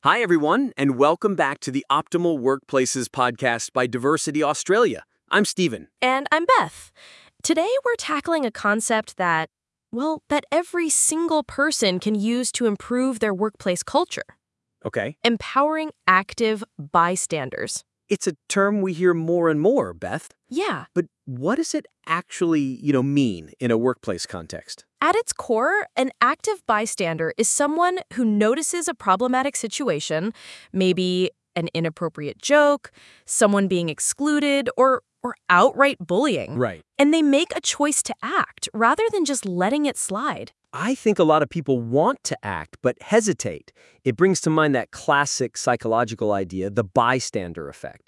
Hi, everyone, and welcome back to the Optimal Workplaces podcast by Diversity Australia. I'm Stephen. And I'm Beth. Today we're tackling a concept that every single person can use to improve their workplace culture. Okay. Empowering active bystanders. It's a term we hear more and more, Beth. Yeah. But what does it actually, mean in a workplace context? At its core, an active bystander is someone who notices a problematic situation, maybe an inappropriate joke, someone being excluded, or outright bullying. Right. And they make a choice to act rather than just letting it slide. I think a lot of people want to act, but hesitate. It brings to mind that classic psychological idea, the bystander effect.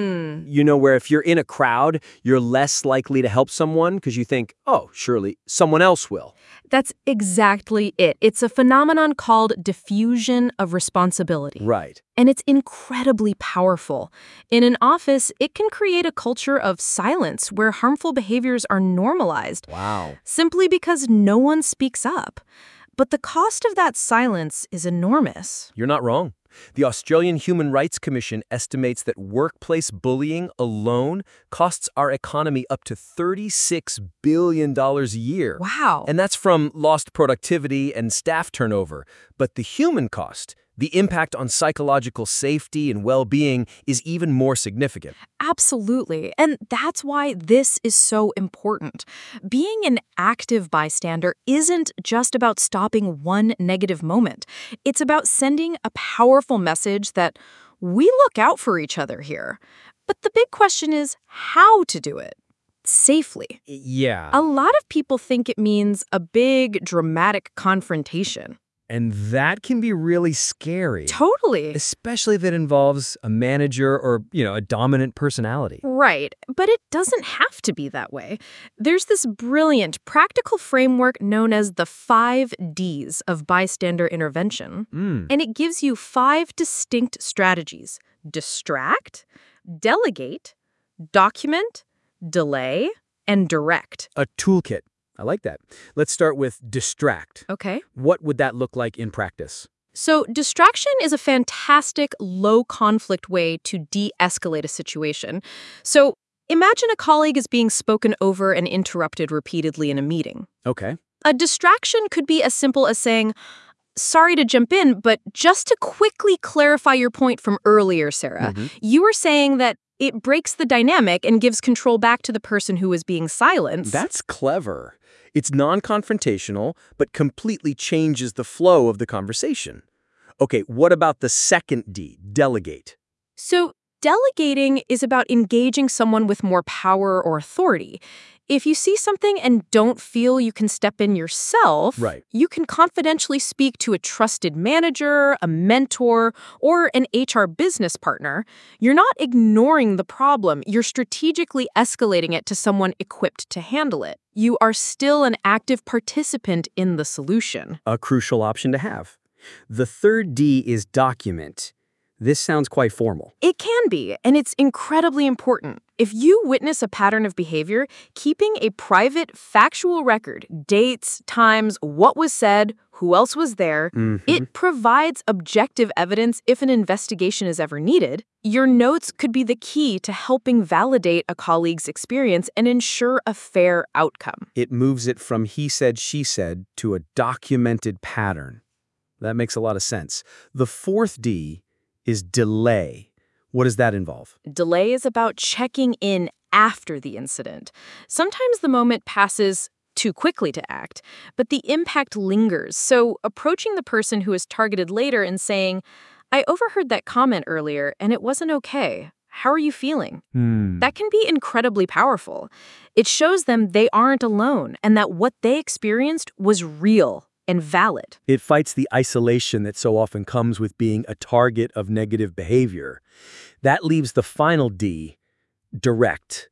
Where if you're in a crowd, you're less likely to help someone because you think, oh, surely someone else will. That's exactly it. It's a phenomenon called diffusion of responsibility. Right. And it's incredibly powerful. In an office, it can create a culture of silence where harmful behaviors are normalized. Wow. Simply because no one speaks up. But the cost of that silence is enormous. You're not wrong. The Australian Human Rights Commission estimates that workplace bullying alone costs our economy up to $36 billion a year. Wow. And that's from lost productivity and staff turnover. But the human cost, the impact on psychological safety and well-being, is even more significant. Absolutely. And that's why this is so important. Being an active bystander isn't just about stopping one negative moment. It's about sending a powerful message that we look out for each other here. But the big question is how to do it safely. Yeah. A lot of people think it means a big, dramatic confrontation. And that can be really scary. Totally. Especially if it involves a manager or, a dominant personality. Right, but it doesn't have to be that way. There's this brilliant practical framework known as the 5 Ds of bystander intervention, and it gives you 5 distinct strategies: distract, delegate, document, delay, and direct. A toolkit. I like that. Let's start with distract. Okay. What would that look like in practice? So distraction is a fantastic low-conflict way to de-escalate a situation. So imagine a colleague is being spoken over and interrupted repeatedly in a meeting. Okay. A distraction could be as simple as saying, "Sorry to jump in, but just to quickly clarify your point from earlier, Sarah, you were saying that it breaks the dynamic and gives control back to the person who is being silenced." That's clever. It's non-confrontational, but completely changes the flow of the conversation. Okay, what about the second D, delegate? So delegating is about engaging someone with more power or authority. If you see something and don't feel you can step in yourself, Right. you can confidentially speak to a trusted manager, a mentor, or an HR business partner. You're not ignoring the problem. You're strategically escalating it to someone equipped to handle it. You are still an active participant in the solution. A crucial option to have. The third D is document. This sounds quite formal. It can be, and it's incredibly important. If you witness a pattern of behavior, keeping a private, factual record, dates, times, what was said, who else was there, it provides objective evidence if an investigation is ever needed. Your notes could be the key to helping validate a colleague's experience and ensure a fair outcome. It moves it from he said, she said to a documented pattern. That makes a lot of sense. The fourth D is delay. What does that involve? Delay is about checking in after the incident. Sometimes the moment passes too quickly to act, but the impact lingers. So approaching the person who is targeted later and saying, "I overheard that comment earlier and it wasn't okay. How are you feeling?" That can be incredibly powerful. It shows them they aren't alone and that what they experienced was real and valid. It fights the isolation that so often comes with being a target of negative behavior. That leaves the final D, direct.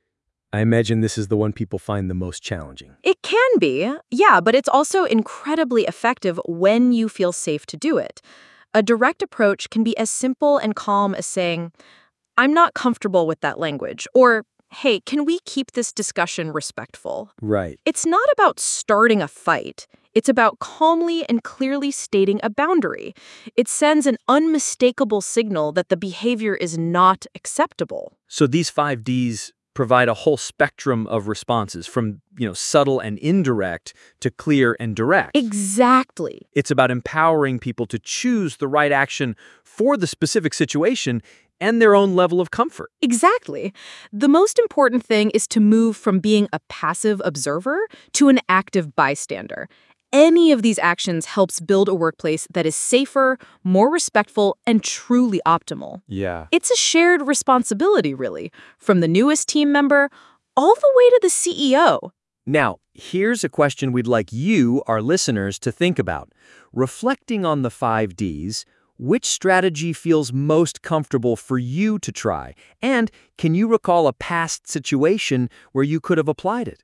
I imagine this is the one people find the most challenging. It can be, yeah, but it's also incredibly effective when you feel safe to do it. A direct approach can be as simple and calm as saying, "I'm not comfortable with that language," or "Hey, can we keep this discussion respectful?" Right. It's not about starting a fight. It's about calmly and clearly stating a boundary. It sends an unmistakable signal that the behavior is not acceptable. So these 5Ds provide a whole spectrum of responses from, subtle and indirect to clear and direct. Exactly. It's about empowering people to choose the right action for the specific situation and their own level of comfort. Exactly. The most important thing is to move from being a passive observer to an active bystander. Any of these actions helps build a workplace that is safer, more respectful, and truly optimal. Yeah. It's a shared responsibility, really, from the newest team member all the way to the CEO. Now, here's a question we'd like you, our listeners, to think about. Reflecting on the 5Ds, which strategy feels most comfortable for you to try? And can you recall a past situation where you could have applied it?